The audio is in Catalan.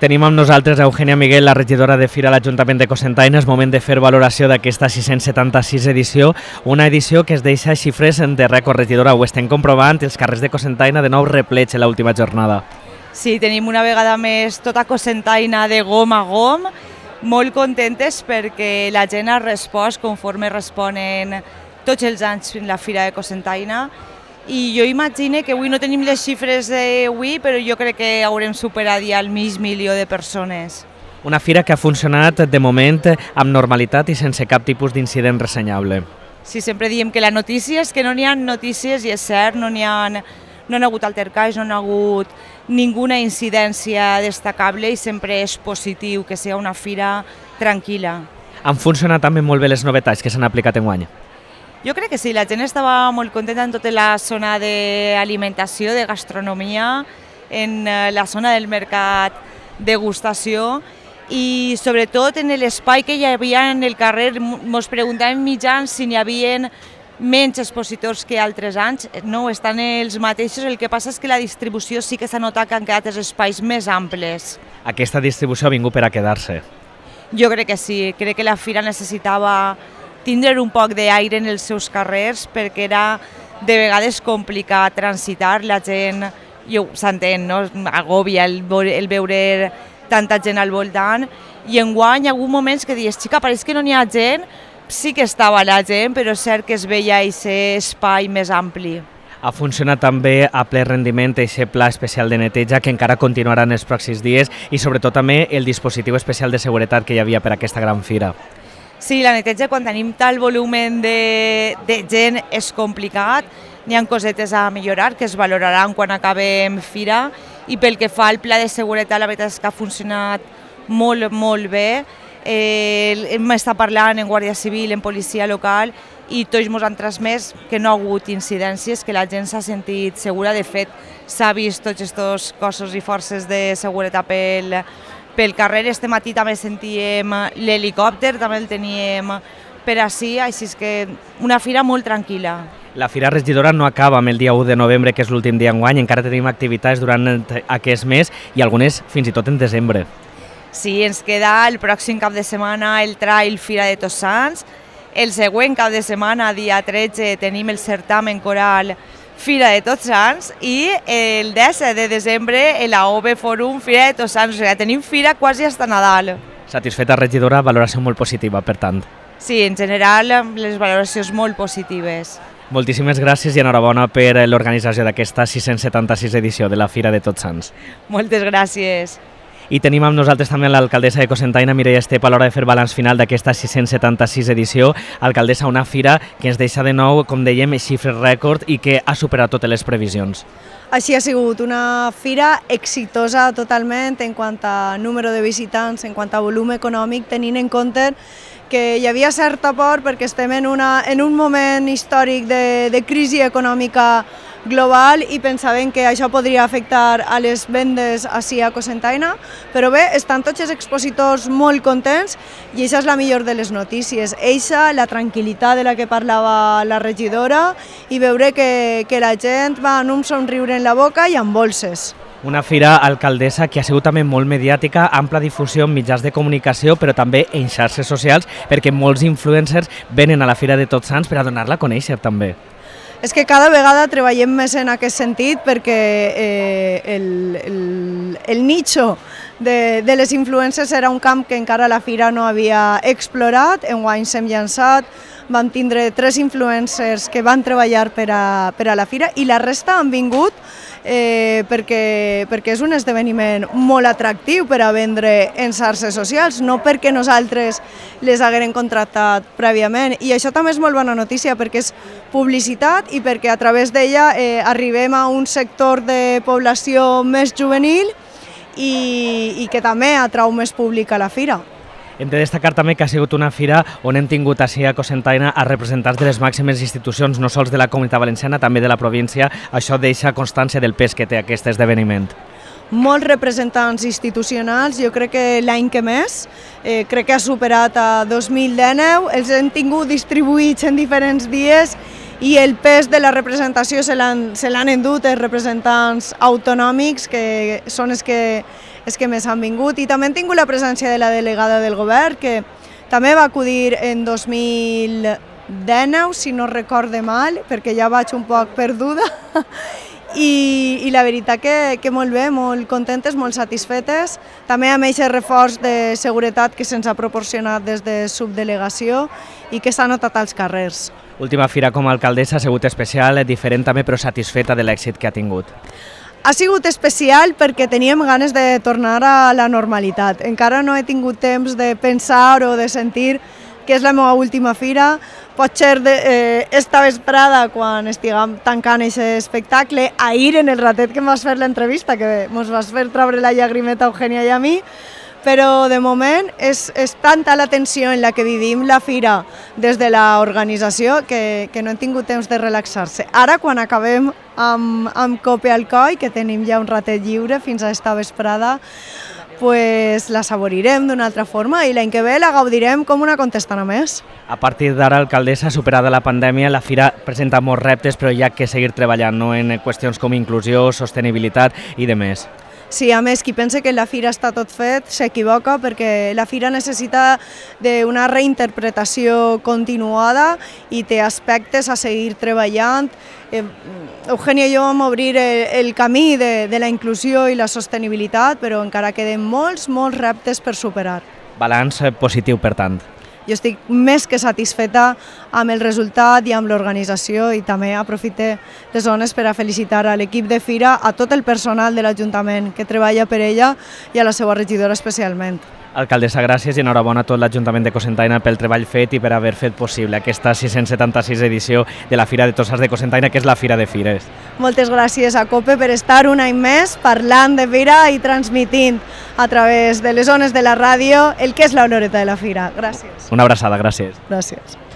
Tenim amb nosaltres Eugènia Miguel, la regidora de Fira a l'Ajuntament de Cocentaina. És moment de fer valoració d'aquesta 676 edició, una edició que es deixa xifres de rècord. Regidora, ho estem comprovant, els carrers de Cocentaina de nou replets en l'última jornada. Sí, tenim una vegada més tota Cocentaina de gom a gom, molt contentes perquè la gent ha respost conforme responen tots els anys la Fira de Cocentaina. I jo imagino que avui no tenim les xifres d'avui, però jo crec que haurem superat ja el mig milió de persones. Una fira que ha funcionat de moment amb normalitat i sense cap tipus d'incident ressenyable. Sí, sempre diem que la notícia és que no n'hi ha notícies, i és cert, no hi ha hagut altercats, no hi ha hagut ninguna incidència destacable i sempre és positiu que sigui una fira tranquil·la. Han funcionat també molt bé les novetats que s'han aplicat enguany. Jo crec que sí, la gent estava molt contenta en tota la zona d'alimentació, de gastronomia, en la zona del mercat degustació i sobretot en l'espai que hi havia en el carrer. Ens preguntàvem mitjans si n'hi havia menys expositors que altres anys. No, estan els mateixos, el que passa és que la distribució sí que s'ha notat que han quedat els espais més amples. Aquesta distribució ha vingut per a quedar-se. Jo crec que sí, crec que la fira necessitava tindre un poc d'aire en els seus carrers perquè era de vegades complicat transitar, la gent, s'entén, no? Agòbia el veure tanta gent al voltant, i enguany hi ha hagut moments que dius, xica, pareix que no n'hi ha gent, sí que estava la gent, però és cert que es veia aquest espai més ampli. Ha funcionat també a ple rendiment aquest pla especial de neteja que encara continuarà en els pròxims dies i sobretot també el dispositiu especial de seguretat que hi havia per a aquesta gran fira. Sí, la neteja quan tenim tal volumen de gent és complicat, n'hi ha cosetes a millorar que es valoraran quan acabem fira, i pel que fa al pla de seguretat la veritat és que ha funcionat molt, molt bé. Hem estat parlant en Guàrdia Civil, en policia local, i tots ens han transmès que no ha hagut incidències, que la gent s'ha sentit segura. De fet, s'ha vist tots aquests cossos i forces de seguretat pel carrer. Este matí també sentíem l'helicòpter, també el teníem per ací, així és que una fira molt tranquil·la. La Fira Regidora no acaba amb el dia 1 de novembre, que és l'últim dia enguany, encara tenim activitats durant aquest mes i algunes fins i tot en desembre. Sí, ens queda el pròxim cap de setmana el Trail Fira de Tots Sants, el següent cap de setmana, dia 13, tenim el certamen coral Fira de Tots Sants i el 17 de desembre la OVE Forum Fira de Tots Sants. O sigui, tenim fira quasi fins a Nadal. Satisfeta, regidora, valoració molt positiva, per tant. Sí, en general, les valoracions molt positives. Moltíssimes gràcies i enhorabona per l'organització d'aquesta 676 edició de la Fira de Tots Sants. Moltes gràcies. I tenim amb nosaltres també l'alcaldessa de Cocentaina, Mireia Estep, a l'hora de fer balanç final d'aquesta 676 edició. Alcaldessa, una fira que ens deixa de nou, com dèiem, xifres rècord i que ha superat totes les previsions. Així ha sigut una fira exitosa totalment en quant a número de visitants, en quant a volum econòmic, tenint en compte que hi havia certa por perquè estem en un moment històric de crisi econòmica global i pensaven que això podria afectar a les vendes ací a Cocentaina, però bé, estan tots els expositors molt contents i això és la millor de les notícies. Eixa, la tranquil·litat de la que parlava la regidora i veure que la gent va amb un somriure en la boca i amb bolses. Una fira, alcaldessa, que ha sigut també molt mediàtica, ampla difusió en mitjans de comunicació, però també en xarxes socials, perquè molts influencers venen a la Fira de Tots Sants per a donar-la a conèixer també. És que cada vegada treballem més en aquest sentit perquè el nicho de les influencers era un camp que encara la fira no havia explorat. Enguany s'hem llançat, vam tindre 3 influencers que van treballar per a la fira i la resta han vingut perquè és un esdeveniment molt atractiu per a vendre en xarxes socials, no perquè nosaltres les haguem contractat prèviament. I això també és molt bona notícia perquè és publicitat i perquè a través d'ella arribem a un sector de població més juvenil i que també atrau més públic a la fira. Hem de destacar també que ha sigut una fira on hem tingut ací a Cocentaina a representants de les màximes institucions, no sols de la Comunitat Valenciana, també de la província. Això deixa constància del pes que té aquest esdeveniment. Molts representants institucionals, jo crec que l'any que més, crec que ha superat a 2019, els hem tingut distribuïts en diferents dies i el pes de la representació se l'han endut els representants autonòmics, que són els que més han vingut, i també hem tingut la presència de la delegada del govern, que també va acudir en 2019, si no recorde mal, perquè ja vaig un poc perduda, i la veritat que molt bé, molt contentes, molt satisfetes, també amb aquest reforç de seguretat que se'ns ha proporcionat des de subdelegació i que s'ha notat als carrers. Última fira com a alcaldessa ha sigut especial, diferent també, però satisfeta de l'èxit que ha tingut. Ha sigut especial perquè teníem ganes de tornar a la normalitat. Encara no he tingut temps de pensar o de sentir que és la meva última fira. Potser esta vesprada, quan estiguem tancant aquest espectacle, ahir en el ratet que em vas fer l'entrevista, que ens vas fer treure la llagrimeta a Eugènia i a mi, però de moment és tanta la tensió en la que vivim la fira des de l'organització que no hem tingut temps de relaxar-se. Ara, quan acabem amb Cope al coll, que tenim ja un ratet lliure fins a esta vesprada, pues la saborirem d'una altra forma i l'any que ve la gaudirem com una contestant més. A partir d'ara, alcaldessa, superada la pandèmia, la fira presenta molts reptes, però hi ha que seguir treballant, no?, en qüestions com inclusió, sostenibilitat i de més. Sí, a més, qui pensa que la fira està tot fet s'equivoca, perquè la fira necessita d'una reinterpretació continuada i té aspectes a seguir treballant. Eugènia i jo vam obrir el camí de la inclusió i la sostenibilitat, però encara queden molts reptes per superar. Balanç positiu, per tant. Jo estic més que satisfeta amb el resultat i amb l'organització, i també aprofite les zones per a felicitar a l'equip de fira, a tot el personal de l'Ajuntament que treballa per ella i a la seva regidora especialment. Alcaldessa, gràcies i enhorabona a tot l'Ajuntament de Cocentaina pel treball fet i per haver fet possible aquesta 676 edició de la Fira de Tossals de Cocentaina, que és la Fira de Fires. Moltes gràcies a COPE per estar un any més parlant de fira i transmitint a través de les ones de la ràdio el que és l'oloreta de la fira. Gràcies. Una abraçada, gràcies. Gràcies.